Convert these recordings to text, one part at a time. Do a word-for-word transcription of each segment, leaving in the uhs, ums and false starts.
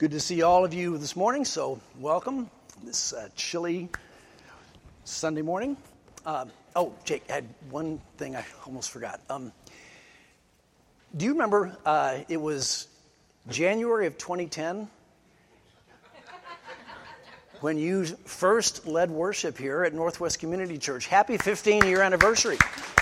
Good to see all of you this morning, so welcome this uh, chilly Sunday morning. Uh, oh, Jake, I had one thing I almost forgot. Um, do you remember uh, it was January of twenty ten when you first led worship here at Northwest Community Church? Happy fifteen-year anniversary.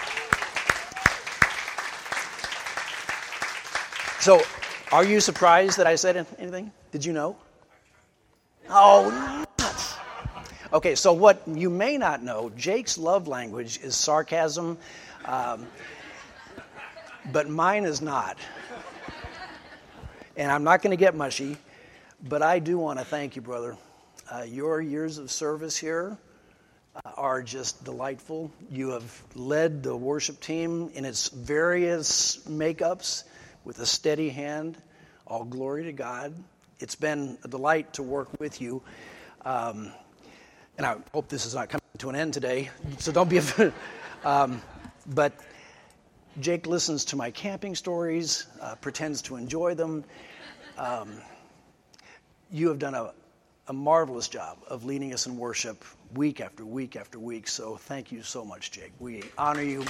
So, are you surprised that I said anything? Did you know? Oh, nuts. Okay, so what you may not know, Jake's love language is sarcasm, um, but mine is not. And I'm not going to get mushy, but I do want to thank you, brother. Uh, your years of service here uh, are just delightful. You have led the worship team in its various makeups with a steady hand. All glory to God. It's been a delight to work with you. Um, and I hope this is not coming to an end today, so don't be offended. Um, but Jake listens to my camping stories, uh, pretends to enjoy them. Um, you have done a, a marvelous job of leading us in worship week after week after week, so thank you so much, Jake. We honor you.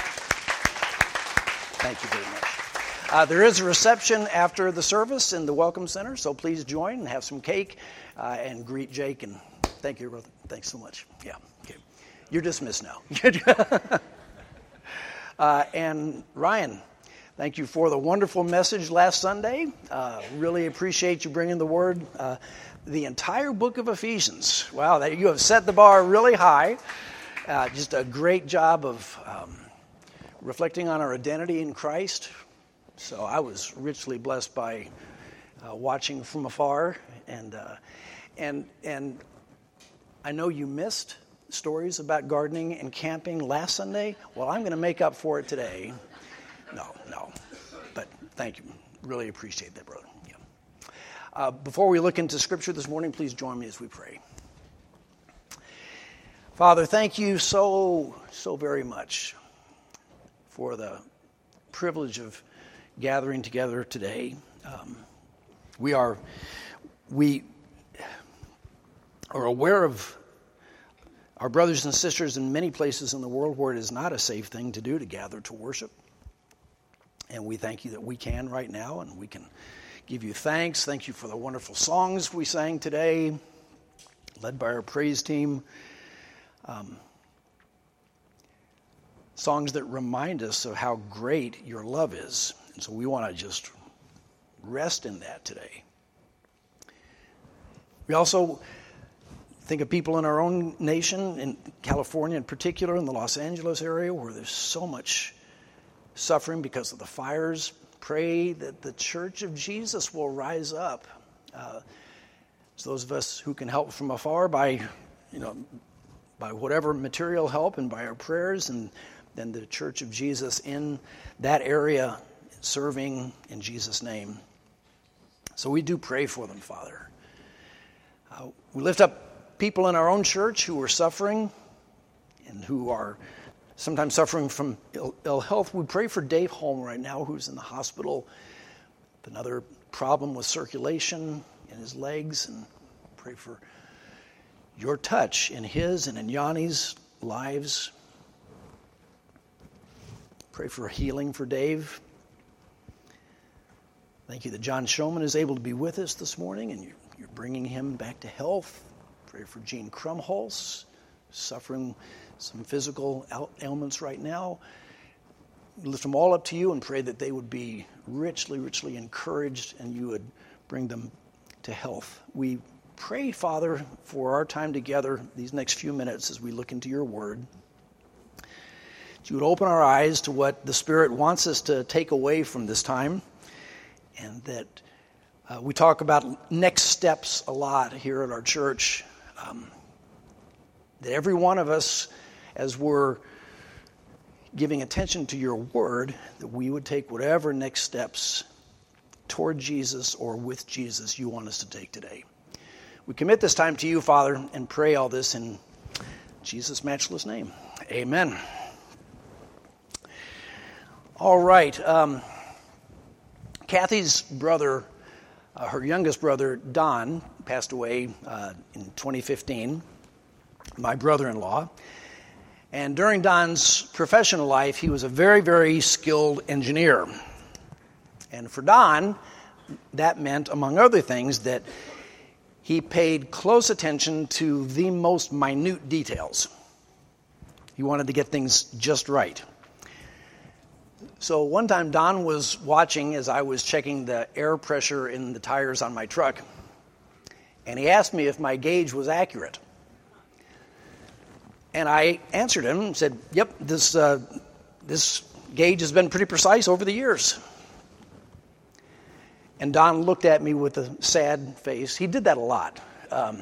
Thank you very much. Uh, there is a reception after the service in the Welcome Center, so please join and have some cake uh, and greet Jake. And thank you, brother. Thanks so much. Yeah, okay. You're dismissed now. uh, and Ryan, thank you for the wonderful message last Sunday. Uh, really appreciate you bringing the word. Uh, the entire book of Ephesians. Wow, that, you have set the bar really high. Uh, just a great job of um, reflecting on our identity in Christ. So I was richly blessed by uh, watching from afar, and uh, and and I know you missed stories about gardening and camping last Sunday. Well, I'm going to make up for it today. No, no, but thank you. Really appreciate that, brother. Yeah. Uh, before we look into Scripture this morning, please join me as we pray. Father, thank you so so very much for the privilege of gathering together today. Um, we are we are aware of our brothers and sisters in many places in the world where it is not a safe thing to do to gather to worship. And we thank you that we can right now, and we can give you thanks. Thank you for the wonderful songs we sang today, led by our praise team. Um, songs that remind us of how great your love is. And so we want to just rest in that today. We also think of people in our own nation, in California in particular, in the Los Angeles area, where there's so much suffering because of the fires. Pray that the Church of Jesus will rise up. Uh, so those of us who can help from afar by, you know, by whatever material help and by our prayers, and then the Church of Jesus in that area serving in Jesus' name. So we do pray for them, Father. Uh, we lift up people in our own church who are suffering and who are sometimes suffering from ill, ill health. We pray for Dave Holm right now, who's in the hospital with another problem with circulation in his legs, and pray for your touch in his and in Yanni's lives. Pray for healing for Dave. Thank you that John Showman is able to be with us this morning, and you're, you're bringing him back to health. Pray for Gene Krumholz, suffering some physical ailments right now. Lift them all up to you and pray that they would be richly, richly encouraged, and you would bring them to health. We pray, Father, for our time together these next few minutes as we look into your word. That you would open our eyes to what the Spirit wants us to take away from this time, and that uh, we talk about next steps a lot here at our church. Um, that every one of us, as we're giving attention to your word, that we would take whatever next steps toward Jesus or with Jesus you want us to take today. We commit this time to you, Father, and pray all this in Jesus' matchless name. Amen. All right. Um, Kathy's brother Uh, her youngest brother, Don, passed away uh, in twenty fifteen, my brother-in-law. And during Don's professional life, he was a very, very skilled engineer. And for Don, that meant, among other things, that he paid close attention to the most minute details. He wanted to get things just right. So one time Don was watching as I was checking the air pressure in the tires on my truck, and he asked me if my gauge was accurate. And I answered him and said, yep, this, uh, this gauge has been pretty precise over the years. And Don looked at me with a sad face. He did that a lot. Um,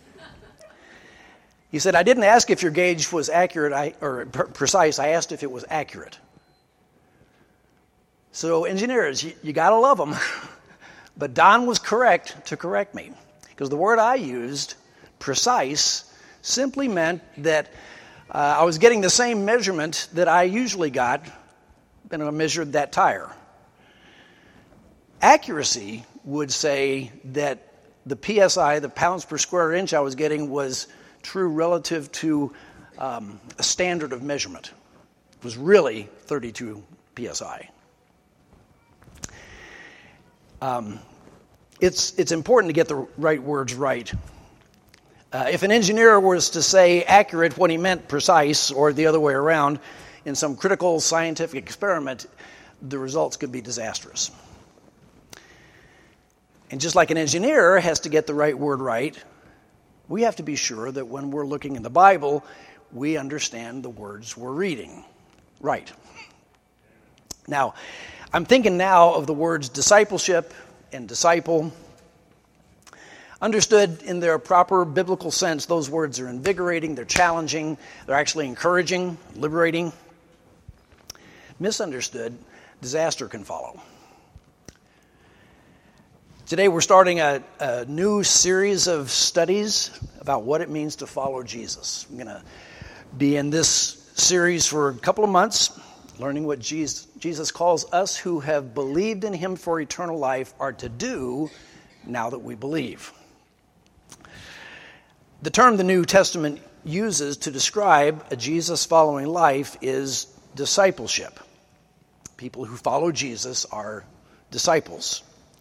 he said, I didn't ask if your gauge was accurate I, or per- precise. I asked if it was accurate. So engineers, you, you got to love them. But Don was correct to correct me. Because the word I used, precise, simply meant that uh, I was getting the same measurement that I usually got when I measured that tire. Accuracy would say that the P S I, the pounds per square inch I was getting, was true relative to um, a standard of measurement. It was really thirty-two P S I. Um, it's, it's important to get the right words right. Uh, if an engineer was to say accurate when he meant precise, or the other way around, in some critical scientific experiment, the results could be disastrous. And just like an engineer has to get the right word right, we have to be sure that when we're looking in the Bible, we understand the words we're reading right. Now, I'm thinking now of the words discipleship and disciple. Understood in their proper biblical sense, those words are invigorating, they're challenging, they're actually encouraging, liberating. Misunderstood, disaster can follow. Today we're starting a, a new series of studies about what it means to follow Jesus. I'm going to be in this series for a couple of months, learning what Jesus, Jesus calls us who have believed in him for eternal life are to do now that we believe. The term the New Testament uses to describe a Jesus-following life is discipleship. People who follow Jesus are disciples.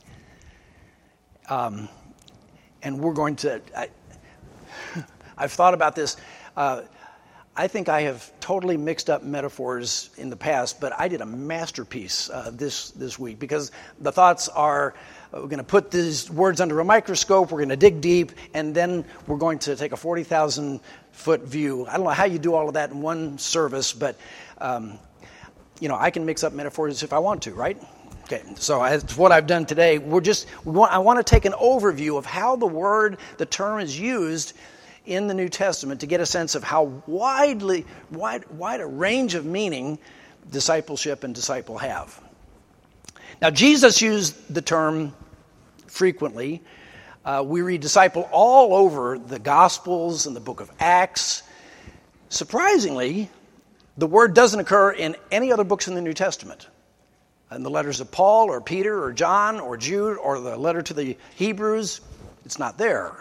Um, and we're going to, I, I've thought about this. Uh, I think I have totally mixed up metaphors in the past, but I did a masterpiece uh, this, this week because the thoughts are, uh, we're going to put these words under a microscope, we're going to dig deep, and then we're going to take a forty thousand foot view. I don't know how you do all of that in one service, but, um, you know, I can mix up metaphors if I want to, right? Okay, so that's what I've done today. We're just, we want, I want to take an overview of how the word, the term is used in the New Testament to get a sense of how widely, wide, wide a range of meaning discipleship and disciple have. Now, Jesus used the term frequently. Uh, we read disciple all over the Gospels and the book of Acts. Surprisingly, the word doesn't occur in any other books in the New Testament. In the letters of Paul or Peter or John or Jude or the letter to the Hebrews, it's not there.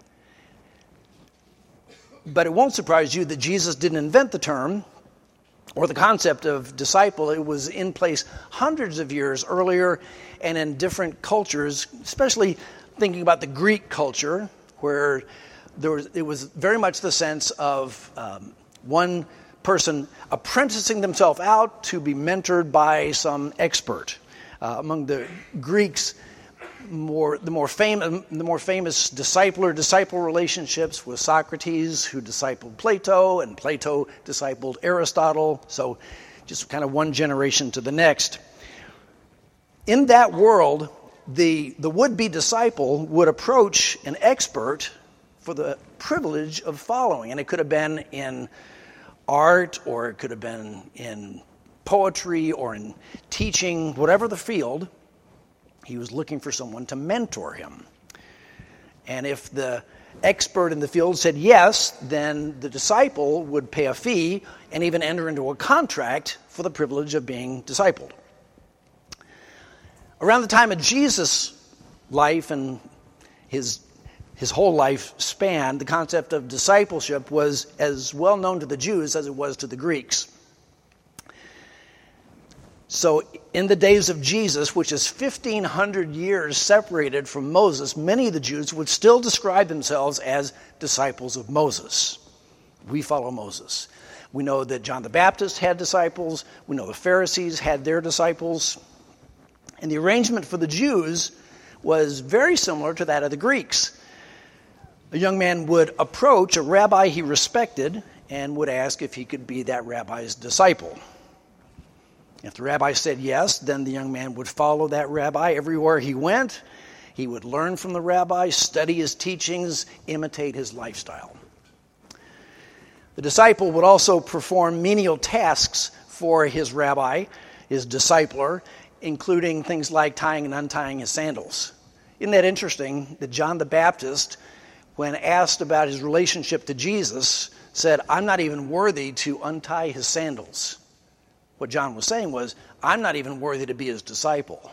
But it won't surprise you that Jesus didn't invent the term or the concept of disciple. It was in place hundreds of years earlier and in different cultures, especially thinking about the Greek culture, where there was, it was very much the sense of um, one person apprenticing themselves out to be mentored by some expert. Uh, among the Greeks, more the more famous the more famous discipler-disciple relationships with Socrates, who discipled Plato, and Plato discipled Aristotle. So, just kind of one generation to the next. In that world, the the would-be disciple would approach an expert for the privilege of following, and it could have been in art, or it could have been in poetry, or in teaching, whatever the field. He was looking for someone to mentor him. And if the expert in the field said yes, then the disciple would pay a fee and even enter into a contract for the privilege of being discipled. Around the time of Jesus, life and his his whole life span, the concept of discipleship was as well known to the Jews as it was to the Greeks. So in the days of Jesus, which is fifteen hundred years separated from Moses, many of the Jews would still describe themselves as disciples of Moses. We follow Moses. We know that John the Baptist had disciples. We know the Pharisees had their disciples. And the arrangement for the Jews was very similar to that of the Greeks. A young man would approach a rabbi he respected and would ask if he could be that rabbi's disciple. If the rabbi said yes, then the young man would follow that rabbi everywhere he went. He would learn from the rabbi, study his teachings, imitate his lifestyle. The disciple would also perform menial tasks for his rabbi, his discipler, including things like tying and untying his sandals. Isn't that interesting that John the Baptist, when asked about his relationship to Jesus, said, "I'm not even worthy to untie his sandals." What John was saying was, I'm not even worthy to be his disciple.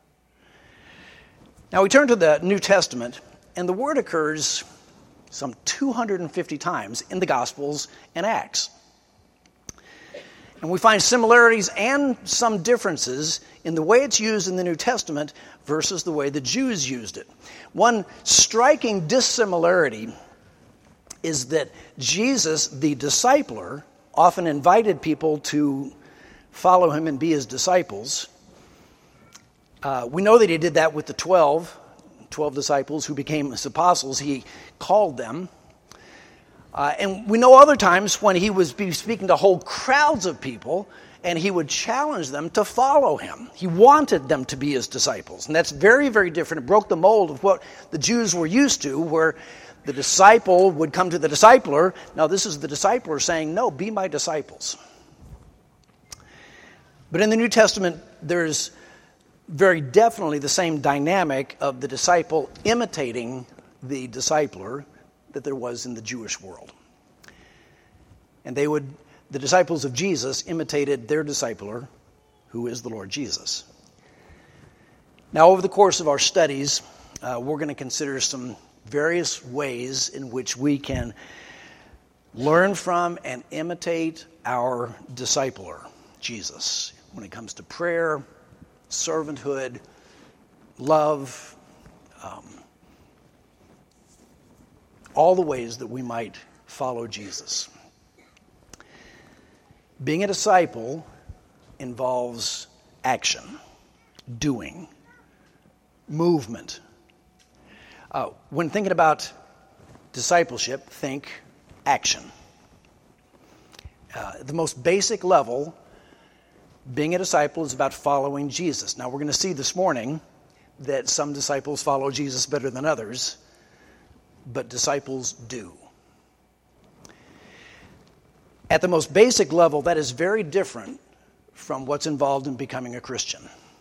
Now we turn to the New Testament, and the word occurs some two hundred fifty times in the Gospels and Acts. And we find similarities and some differences in the way it's used in the New Testament versus the way the Jews used it. One striking dissimilarity is that Jesus, the discipler, often invited people to follow him and be his disciples. Uh, we know that he did that with the twelve, twelve disciples who became his apostles. He called them. Uh, and we know other times when he was speaking to whole crowds of people, and he would challenge them to follow him. He wanted them to be his disciples. And that's very, very different. It broke the mold of what the Jews were used to, where the disciple would come to the discipler. Now this is the discipler saying, no, be my disciples. But in the New Testament, there's very definitely the same dynamic of the disciple imitating the discipler that there was in the Jewish world. And they would, the disciples of Jesus imitated their discipler, who is the Lord Jesus. Now, over the course of our studies, uh, we're going to consider some various ways in which we can learn from and imitate our discipler, Jesus, when it comes to prayer, servanthood, love, um, all the ways that we might follow Jesus. Being a disciple involves action, doing, movement. Uh, when thinking about discipleship, think action. Uh, at the most basic level, being a disciple is about following Jesus. Now, we're going to see this morning that some disciples follow Jesus better than others, but disciples do. At the most basic level, that is very different from what's involved in becoming a Christian.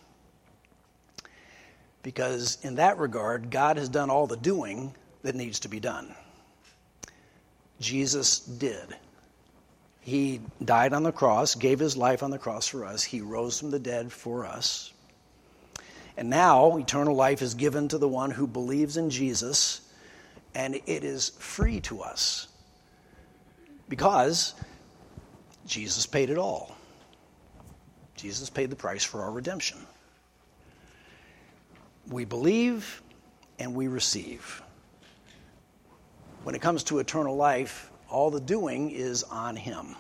Because in that regard, God has done all the doing that needs to be done. Jesus did. He died on the cross, gave his life on the cross for us. He rose from the dead for us. And now eternal life is given to the one who believes in Jesus, and it is free to us because Jesus paid it all. Jesus paid the price for our redemption. We believe and we receive. When it comes to eternal life, all the doing is on him.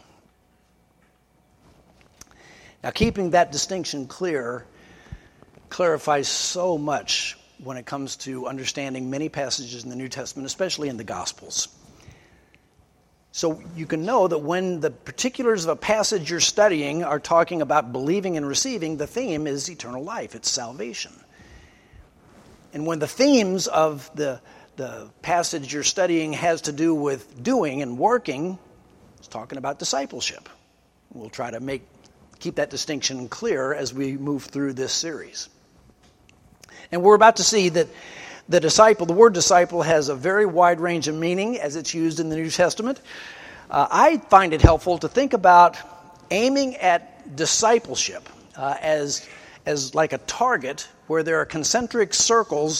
Now, keeping that distinction clear clarifies so much when it comes to understanding many passages in the New Testament, especially in the Gospels. So you can know that when the particulars of a passage you're studying are talking about believing and receiving, the theme is eternal life. It's salvation. And when the themes of the, the passage you're studying has to do with doing and working, it's talking about discipleship. We'll try to make keep that distinction clear as we move through this series. And we're about to see that the disciple, the word disciple, has a very wide range of meaning as it's used in the New Testament. Uh, I find it helpful to think about aiming at discipleship uh, as, as like a target where there are concentric circles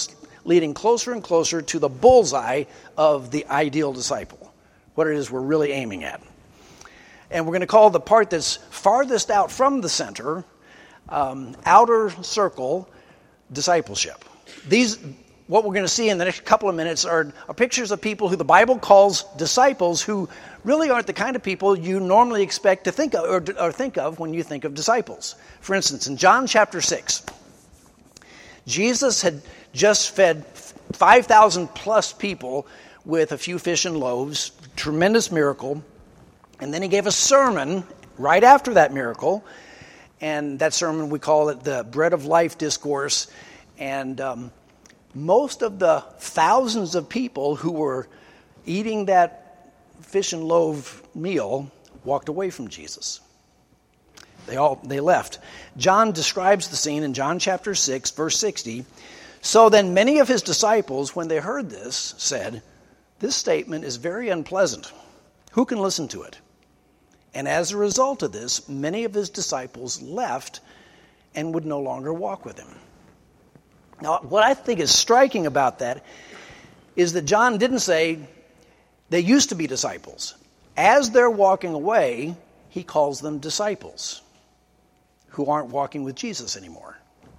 leading closer and closer to the bullseye of the ideal disciple, what it is we're really aiming at. And we're going to call the part that's farthest out from the center, um, outer circle discipleship. These, what we're going to see in the next couple of minutes are, are pictures of people who the Bible calls disciples, who really aren't the kind of people you normally expect to think of or, or think of when you think of disciples. For instance, in John chapter six, Jesus had just fed five thousand plus people with a few fish and loaves, tremendous miracle, and then he gave a sermon right after that miracle, and that sermon, we call it the Bread of Life Discourse, and um, most of the thousands of people who were eating that fish and loaf meal walked away from Jesus. They all they left. John describes the scene in John chapter six, verse sixty. So then many of his disciples, when they heard this, said, "This statement is very unpleasant. Who can listen to it?" And as a result of this, many of his disciples left and would no longer walk with him. Now, what I think is striking about that is that John didn't say they used to be disciples. As they're walking away, he calls them disciples who aren't walking with Jesus anymore.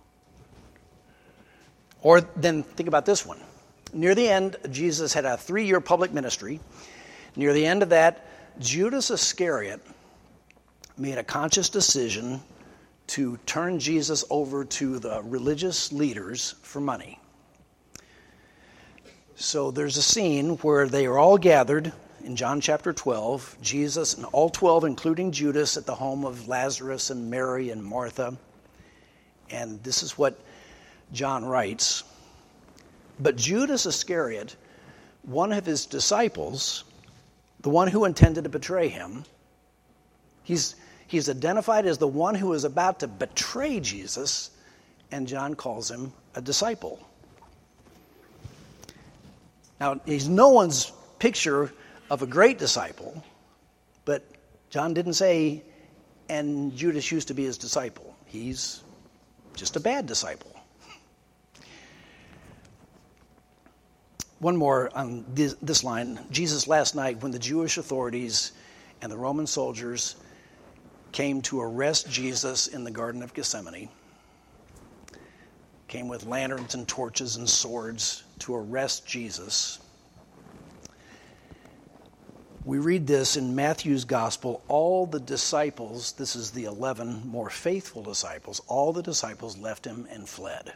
Or then think about this one. Near the end, Jesus had a three-year public ministry. Near the end of that, Judas Iscariot made a conscious decision to turn Jesus over to the religious leaders for money. So there's a scene where they are all gathered in John chapter twelve, Jesus and all twelve, including Judas, at the home of Lazarus and Mary and Martha. And this is what John writes. But Judas Iscariot, one of his disciples, the one who intended to betray him, he's He's identified as the one who is about to betray Jesus, and John calls him a disciple. Now, he's no one's picture of a great disciple, but John didn't say, and Judas used to be his disciple. He's just a bad disciple. One more on this, this line. Jesus last night, when the Jewish authorities and the Roman soldiers came to arrest Jesus in the Garden of Gethsemane, came with lanterns and torches and swords to arrest Jesus. We read this in Matthew's gospel. All the disciples, this is the eleven more faithful disciples, all the disciples left him and fled.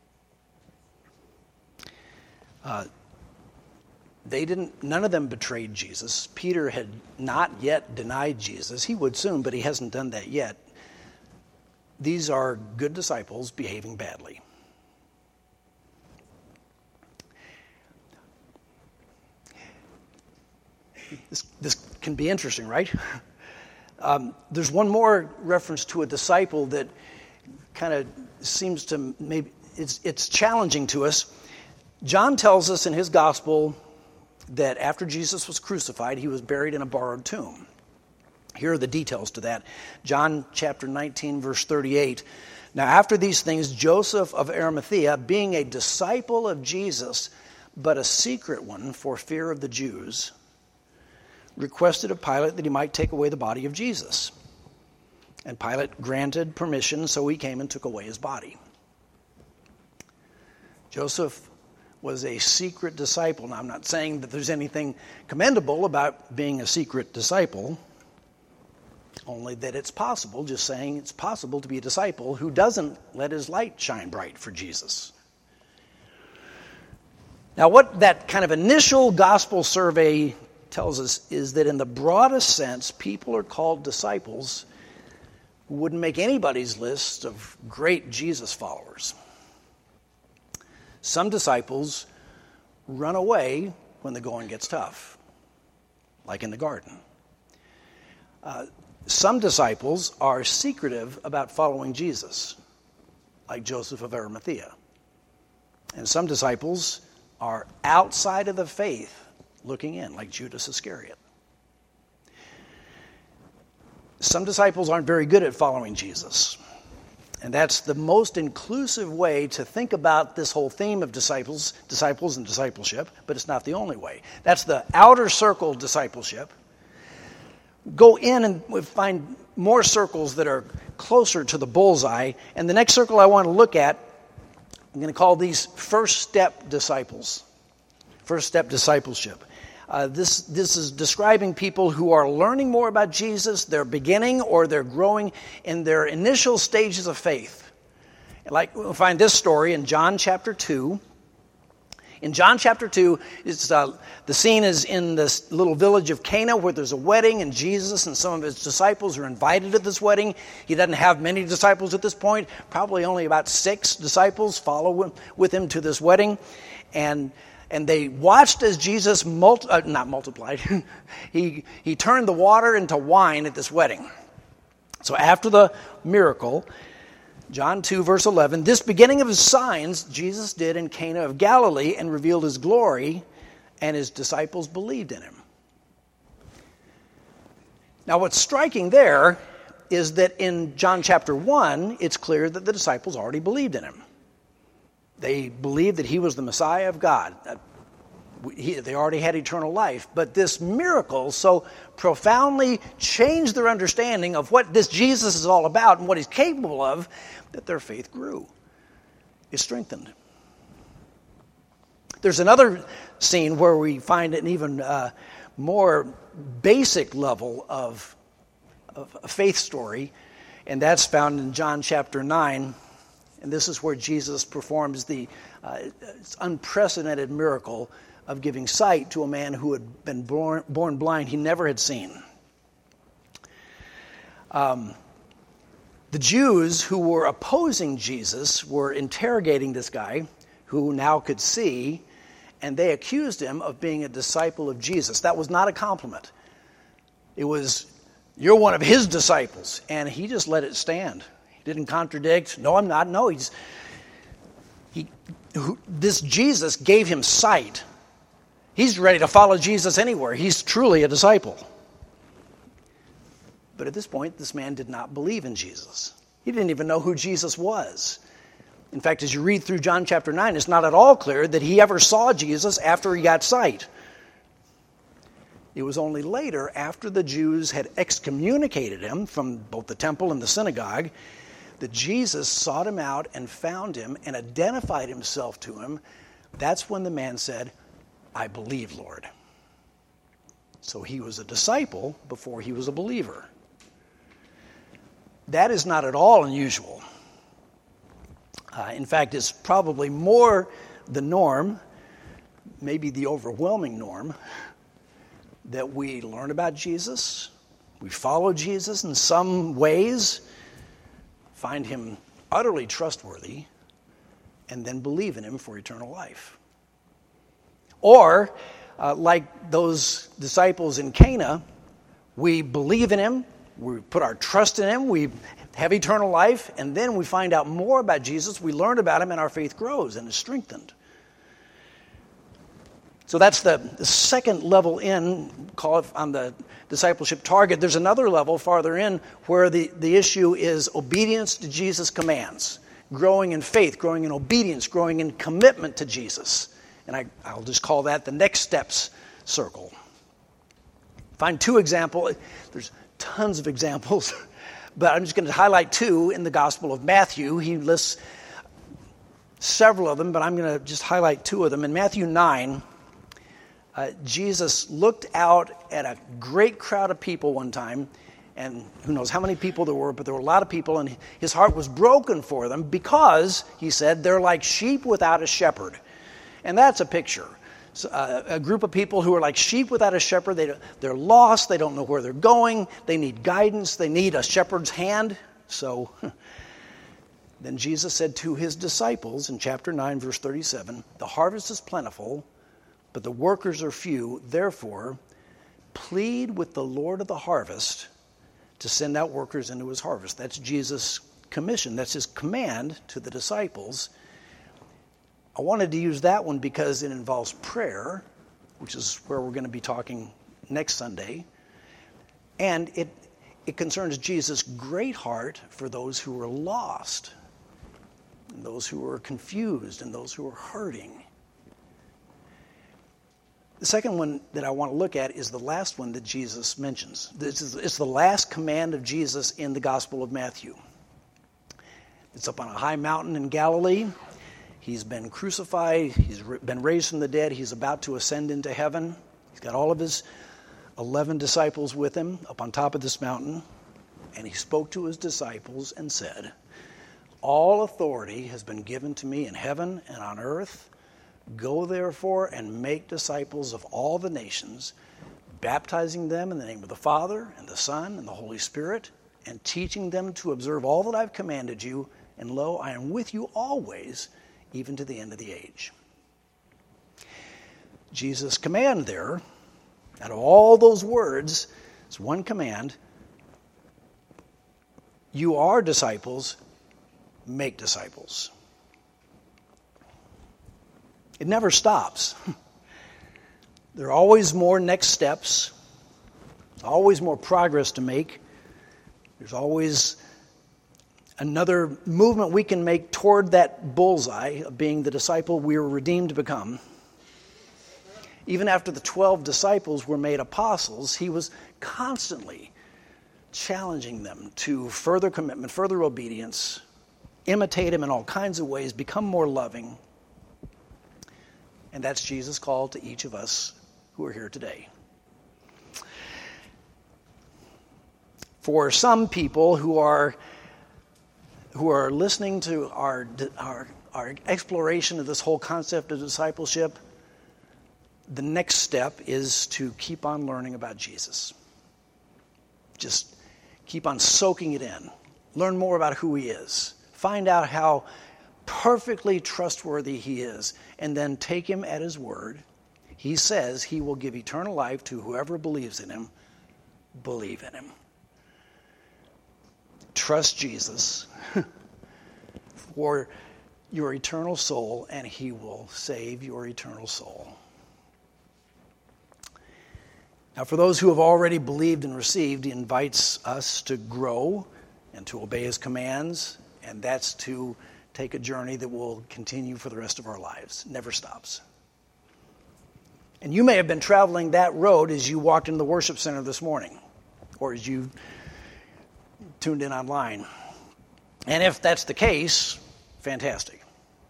Uh, They didn't, none of them betrayed Jesus. Peter had not yet denied Jesus. He would soon, but he hasn't done that yet. These are good disciples behaving badly. This, this can be interesting, right? Um, there's one more reference to a disciple that kind of seems to maybe, it's, it's challenging to us. John tells us in his gospel that after Jesus was crucified, he was buried in a borrowed tomb. Here are the details to that. John chapter nineteen, verse thirty-eight. Now after these things, Joseph of Arimathea, being a disciple of Jesus, but a secret one for fear of the Jews, requested of Pilate that he might take away the body of Jesus. And Pilate granted permission, so he came and took away his body. Joseph was a secret disciple. Now, I'm not saying that there's anything commendable about being a secret disciple, only that it's possible, just saying it's possible to be a disciple who doesn't let his light shine bright for Jesus. Now, what that kind of initial gospel survey tells us is that in the broadest sense, people are called disciples who wouldn't make anybody's list of great Jesus followers. Some disciples run away when the going gets tough, like in the garden. Uh, some disciples are secretive about following Jesus, like Joseph of Arimathea. And some disciples are outside of the faith looking in, like Judas Iscariot. Some disciples aren't very good at following Jesus. And that's the most inclusive way to think about this whole theme of disciples, disciples and discipleship, but it's not the only way. That's the outer circle discipleship. Go in and find more circles that are closer to the bullseye. And the next circle I want to look at, I'm going to call these first step disciples. First step discipleship. Uh, this this is describing people who are learning more about Jesus. They're beginning or they're growing in their initial stages of faith. Like we'll find this story in John chapter two. In John chapter two, it's, uh, the scene is in this little village of Cana where there's a wedding, and Jesus and some of his disciples are invited to this wedding. He doesn't have many disciples at this point. Probably only about six disciples follow with him to this wedding. And And they watched as Jesus, multi- uh, not multiplied, he, he turned the water into wine at this wedding. So after the miracle, John two, verse eleven, this beginning of his signs Jesus did in Cana of Galilee and revealed his glory, and his disciples believed in him. Now what's striking there is that in John chapter one, it's clear that the disciples already believed in him. They believed that he was the Messiah of God. He, they already had eternal life. But this miracle so profoundly changed their understanding of what this Jesus is all about and what he's capable of, that their faith grew. It strengthened. There's another scene where we find an even uh, more basic level of, of a faith story, and that's found in John chapter nine. And this is where Jesus performs the uh, unprecedented miracle of giving sight to a man who had been born, born blind he never had seen. Um, the Jews who were opposing Jesus were interrogating this guy who now could see, and they accused him of being a disciple of Jesus. That was not a compliment. It was, you're one of his disciples. And he just let it stand. Didn't contradict. No, I'm not. No, he's he. Who, this Jesus gave him sight. He's ready to follow Jesus anywhere. He's truly a disciple. But at this point, this man did not believe in Jesus. He didn't even know who Jesus was. In fact, as you read through John chapter nine, it's not at all clear that he ever saw Jesus after he got sight. It was only later, after the Jews had excommunicated him from both the temple and the synagogue, that Jesus sought him out and found him and identified himself to him. That's when the man said, I believe, Lord. So he was a disciple before he was a believer. That is not at all unusual. Uh, in fact, it's probably more the norm, maybe the overwhelming norm, that we learn about Jesus, we follow Jesus in some ways, find him utterly trustworthy, and then believe in him for eternal life. Or, uh, like those disciples in Cana, we believe in him, we put our trust in him, we have eternal life, and then we find out more about Jesus, we learn about him, and our faith grows and is strengthened. So that's the, the second level in, call it on the discipleship target. There's another level farther in where the, the issue is obedience to Jesus' commands. Growing in faith, growing in obedience, growing in commitment to Jesus. And I, I'll just call that the next steps circle. Find two examples. There's tons of examples, but I'm just going to highlight two in the Gospel of Matthew. He lists several of them, but I'm going to just highlight two of them. In Matthew nine, Uh, Jesus looked out at a great crowd of people one time, and who knows how many people there were, but there were a lot of people, and his heart was broken for them because, he said, they're like sheep without a shepherd. And that's a picture. So, uh, a group of people who are like sheep without a shepherd. They, they're lost. They don't know where they're going. They need guidance. They need a shepherd's hand. So then Jesus said to his disciples in chapter nine, verse thirty-seven, the harvest is plentiful, but the workers are few. Therefore, plead with the Lord of the harvest to send out workers into his harvest. That's Jesus' commission. That's his command to the disciples. I wanted to use that one because it involves prayer, which is where we're going to be talking next Sunday. And it it concerns Jesus' great heart for those who are lost, and those who are confused, and those who are hurting. The second one that I want to look at is the last one that Jesus mentions. This is, it's the last command of Jesus in the Gospel of Matthew. It's up on a high mountain in Galilee. He's been crucified. He's been raised from the dead. He's about to ascend into heaven. He's got all of his eleven disciples with him up on top of this mountain. And he spoke to his disciples and said, "All authority has been given to me in heaven and on earth. Go therefore and make disciples of all the nations, baptizing them in the name of the Father and the Son and the Holy Spirit, and teaching them to observe all that I've commanded you. And lo, I am with you always, even to the end of the age." Jesus' command there, out of all those words, it's one command. You are disciples, make disciples. It never stops. There are always more next steps, always more progress to make. There's always another movement we can make toward that bullseye of being the disciple we were redeemed to become. Even after the twelve disciples were made apostles, he was constantly challenging them to further commitment, further obedience, imitate him in all kinds of ways, become more loving. And that's Jesus' call to each of us who are here today. For some people who are who are listening to our, our, our exploration of this whole concept of discipleship, the next step is to keep on learning about Jesus. Just keep on soaking it in. Learn more about who he is. Find out how perfectly trustworthy he is, and then take him at his word. He says he will give eternal life to whoever believes in him. Believe in him. Trust Jesus for your eternal soul, and he will save your eternal soul. Now, for those who have already believed and received, he invites us to grow and to obey his commands, and that's to take a journey that will continue for the rest of our lives. Never stops. And you may have been traveling that road as you walked into the worship center this morning, or as you tuned in online. And if that's the case, fantastic.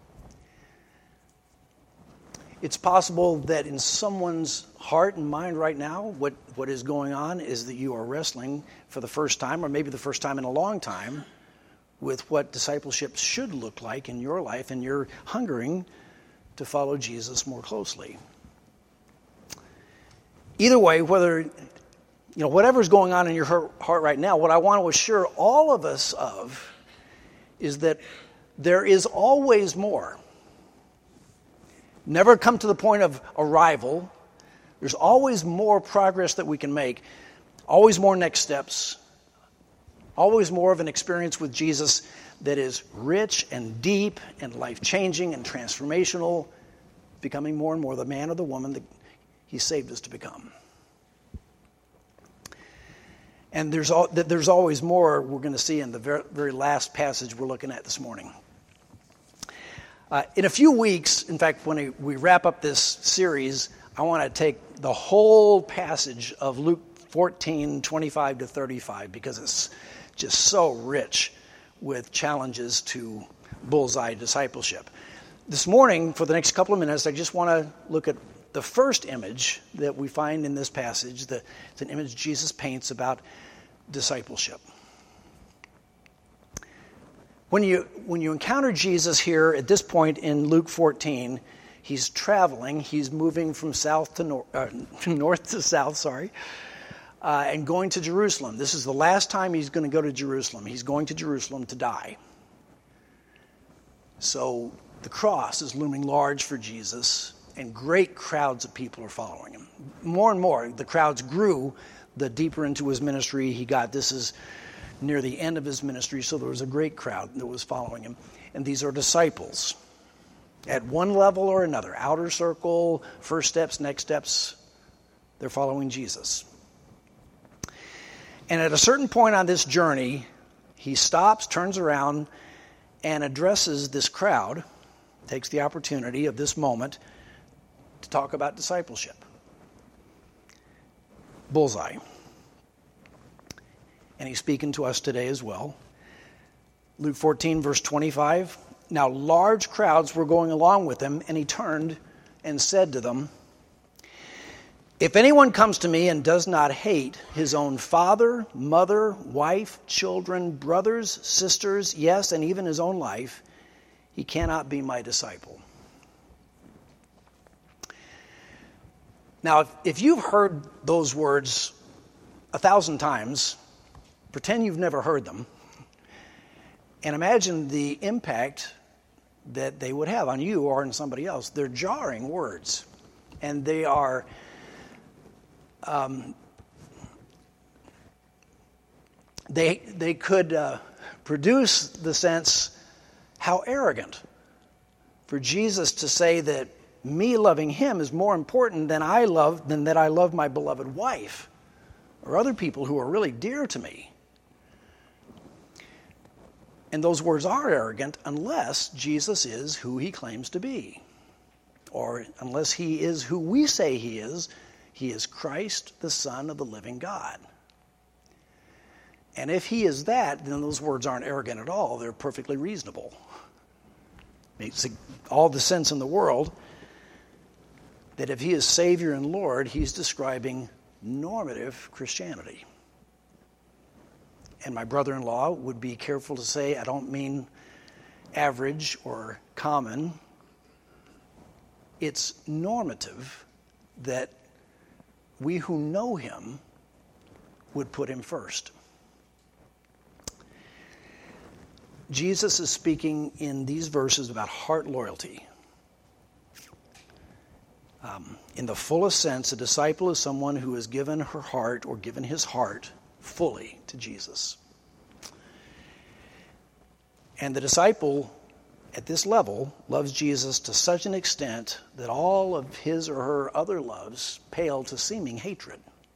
It's possible that in someone's heart and mind right now, what, what is going on is that you are wrestling for the first time, or maybe the first time in a long time, with what discipleship should look like in your life, and you're hungering to follow Jesus more closely. Either way, whether, you know, whatever's going on in your heart right now, what I want to assure all of us of is that there is always more. Never come to the point of arrival. There's always more progress that we can make, always more next steps, always more of an experience with Jesus that is rich and deep and life-changing and transformational, becoming more and more the man or the woman that he saved us to become. And there's all, there's always more we're going to see in the very, very last passage we're looking at this morning. Uh, in a few weeks, in fact, when we wrap up this series, I want to take the whole passage of Luke fourteen, twenty-five to thirty-five, because it's just so rich with challenges to bullseye discipleship. This morning, for the next couple of minutes, I just want to look at the first image that we find in this passage. The, it's an image Jesus paints about discipleship. When you when you encounter Jesus here at this point in Luke fourteen, he's traveling. He's moving from south to north, uh, north to south. Sorry. Uh, and going to Jerusalem. This is the last time he's going to go to Jerusalem. He's going to Jerusalem to die. So the cross is looming large for Jesus, and great crowds of people are following him. More and more, the crowds grew the deeper into his ministry he got. This is near the end of his ministry, so there was a great crowd that was following him. And these are disciples at one level or another, outer circle, first steps, next steps. They're following Jesus. And at a certain point on this journey, he stops, turns around, and addresses this crowd, takes the opportunity of this moment to talk about discipleship. Bullseye. And he's speaking to us today as well. Luke fourteen, verse twenty-five. Now large crowds were going along with him, and he turned and said to them, if anyone comes to me and does not hate his own father, mother, wife, children, brothers, sisters, yes, and even his own life, he cannot be my disciple. Now, if, if you've heard those words a thousand times, pretend you've never heard them, and imagine the impact that they would have on you or on somebody else. They're jarring words, and they are um, they they could uh, produce the sense, how arrogant for Jesus to say that me loving him is more important than I love than that I love my beloved wife or other people who are really dear to me. And those words are arrogant unless Jesus is who he claims to be, or unless he is who we say he is. He is Christ, the Son of the living God. And if he is that, then those words aren't arrogant at all. They're perfectly reasonable. Makes all the sense in the world that if he is Savior and Lord, he's describing normative Christianity. And my brother-in-law would be careful to say, I don't mean average or common. It's normative that we who know him would put him first. Jesus is speaking in these verses about heart loyalty. Um, in the fullest sense, a disciple is someone who has given her heart or given his heart fully to Jesus. And the disciple at this level loves Jesus to such an extent that all of his or her other loves pale to seeming hatred.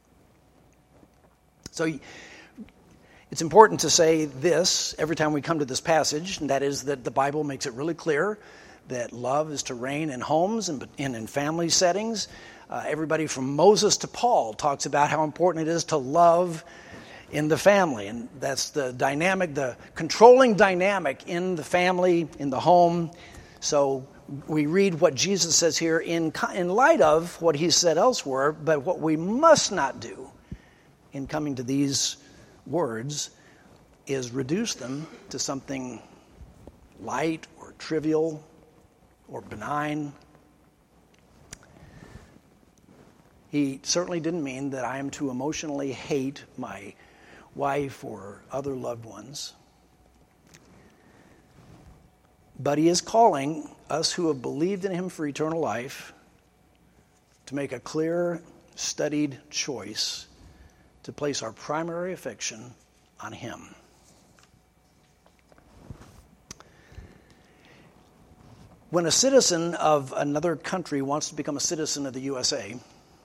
So it's important to say this every time we come to this passage, and that is that the Bible makes it really clear that love is to reign in homes and in family settings. Uh, everybody from Moses to Paul talks about how important it is to love in the family, and that's the dynamic, the controlling dynamic in the family, in the home. So we read what Jesus says here in, in light of what he said elsewhere, but what we must not do in coming to these words is reduce them to something light or trivial or benign. He certainly didn't mean that I am to emotionally hate my wife or other loved ones. But he is calling us who have believed in him for eternal life to make a clear, studied choice to place our primary affection on him. When a citizen of another country wants to become a citizen of the U S A,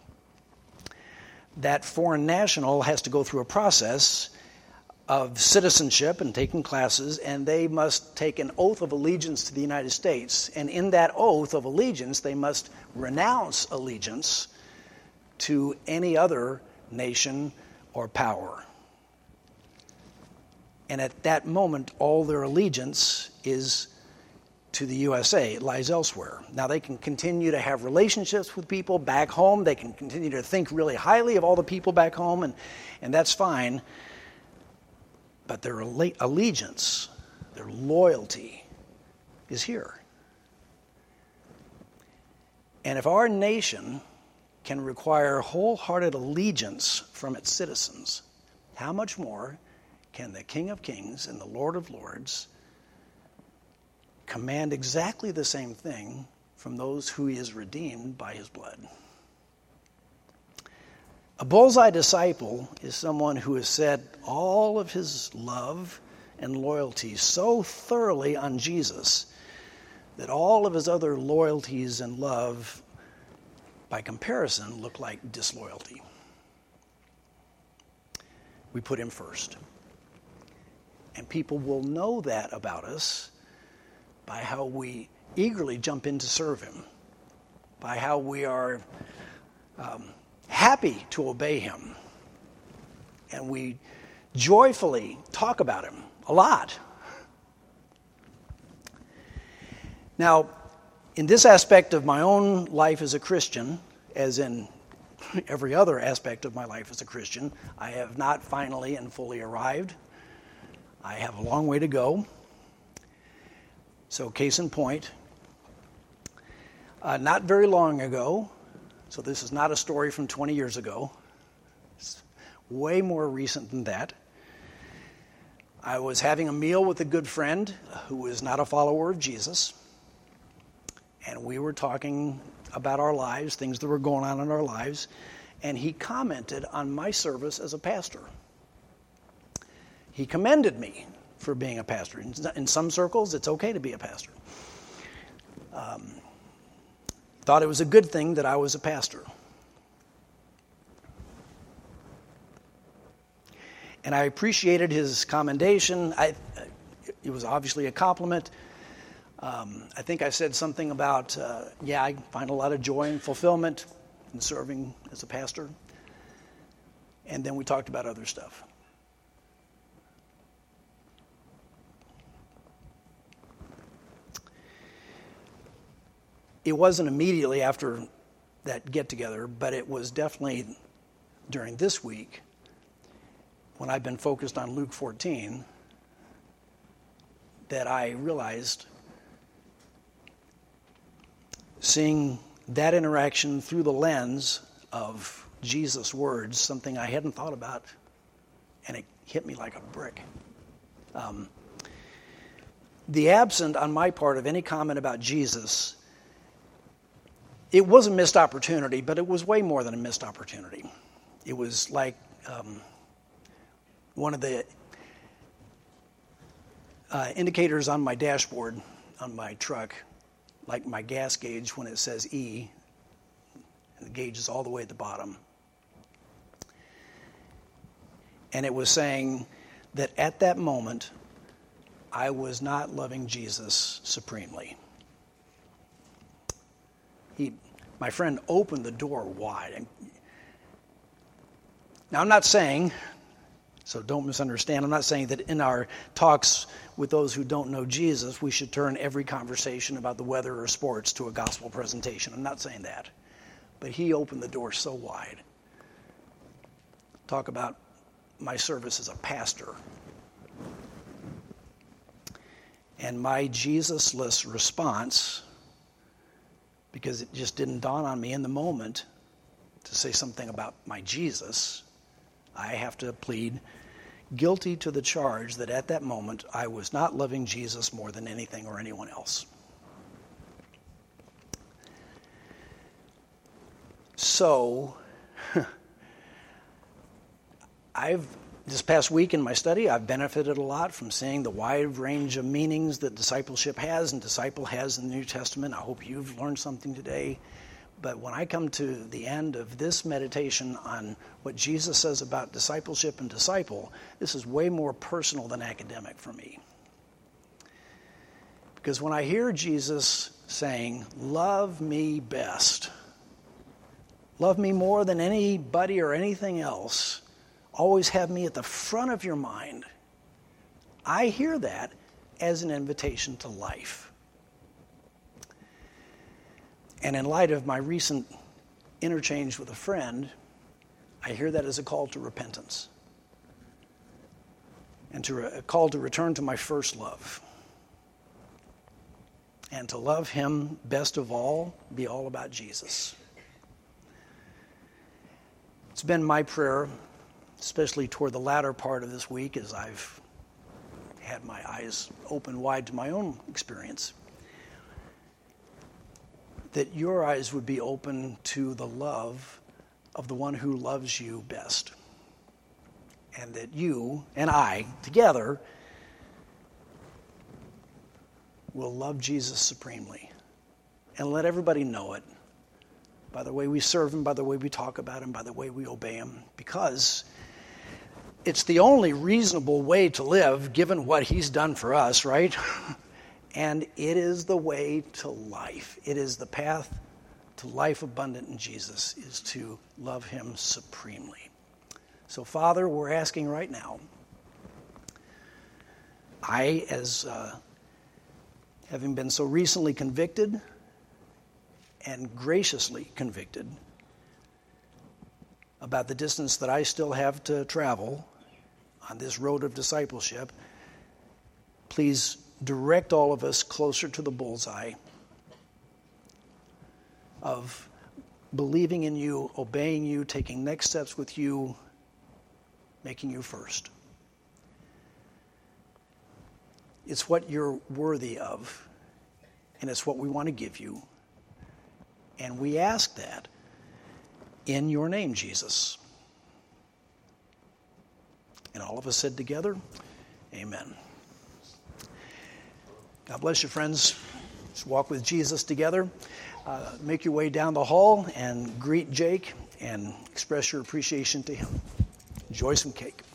that foreign national has to go through a process of citizenship and taking classes, and they must take an oath of allegiance to the United States. And in that oath of allegiance, they must renounce allegiance to any other nation or power. And at that moment, all their allegiance is to the U S A. It lies elsewhere. Now, they can continue to have relationships with people back home. They can continue to think really highly of all the people back home, and, and that's fine. But their allegiance, their loyalty is here. And if our nation can require wholehearted allegiance from its citizens, how much more can the King of Kings and the Lord of Lords command exactly the same thing from those who he has redeemed by his blood? A bullseye disciple is someone who has set all of his love and loyalty so thoroughly on Jesus that all of his other loyalties and love, by comparison, look like disloyalty. we put him first. And people will know that about us by how we eagerly jump in to serve him, by how we are um, happy to obey him, and we joyfully talk about him a lot. Now, in this aspect of my own life as a Christian, as in every other aspect of my life as a Christian, I have not finally and fully arrived. I have a long way to go. So, case in point, uh, not very long ago, so this is not a story from twenty years ago, it's way more recent than that, I was having a meal with a good friend who was not a follower of Jesus, and we were talking about our lives, things that were going on in our lives, and he commented on my service as a pastor. He commended me for being a pastor. In some circles, it's okay to be a pastor. Um, thought it was a good thing that I was a pastor. And I appreciated his commendation. I, it was obviously a compliment. Um, I think I said something about, uh, yeah, I find a lot of joy and fulfillment in serving as a pastor. And then we talked about other stuff. It wasn't immediately after that get-together, but it was definitely during this week when I've been focused on Luke fourteen that I realized, seeing that interaction through the lens of Jesus' words, something I hadn't thought about, and it hit me like a brick. Um, the absent on my part of any comment about Jesus, it was a missed opportunity, but it was way more than a missed opportunity. It was like um, one of the uh, indicators on my dashboard on my truck, like my gas gauge when it says E, and the gauge is all the way at the bottom. And it was saying that at that moment, I was not loving Jesus supremely. He, my friend opened the door wide. Now, I'm not saying, so don't misunderstand, I'm not saying that in our talks with those who don't know Jesus, we should turn every conversation about the weather or sports to a gospel presentation. I'm not saying that. But he opened the door so wide. Talk about my service as a pastor. And my Jesus-less response, because it just didn't dawn on me in the moment to say something about my Jesus, I have to plead guilty to the charge that at that moment I was not loving Jesus more than anything or anyone else. So, I've this past week in my study, I've benefited a lot from seeing the wide range of meanings that discipleship has and disciple has in the New Testament. I hope you've learned something today. But when I come to the end of this meditation on what Jesus says about discipleship and disciple, this is way more personal than academic for me. Because when I hear Jesus saying, love me best, love me more than anybody or anything else, always have me at the front of your mind, I hear that as an invitation to life. And in light of my recent interchange with a friend, I hear that as a call to repentance and to re- a call to return to my first love and to love him best of all, be all about Jesus. It's been my prayer, especially toward the latter part of this week as I've had my eyes open wide to my own experience, that your eyes would be open to the love of the one who loves you best. And that you and I, together, will love Jesus supremely. And let everybody know it by the way we serve him, by the way we talk about him, by the way we obey him. Because it's the only reasonable way to live given what he's done for us, right? And it is the way to life. It is the path to life abundant in Jesus, is to love him supremely. So, Father, we're asking right now, I, as uh, having been so recently convicted and graciously convicted about the distance that I still have to travel on this road of discipleship, please direct all of us closer to the bullseye of believing in you, obeying you, taking next steps with you, making you first. It's what you're worthy of, and it's what we want to give you. And we ask that in your name, Jesus. And all of us said together, amen. God bless you, friends. Let's walk with Jesus together. Uh, make your way down the hall and greet Jake and express your appreciation to him. Enjoy some cake.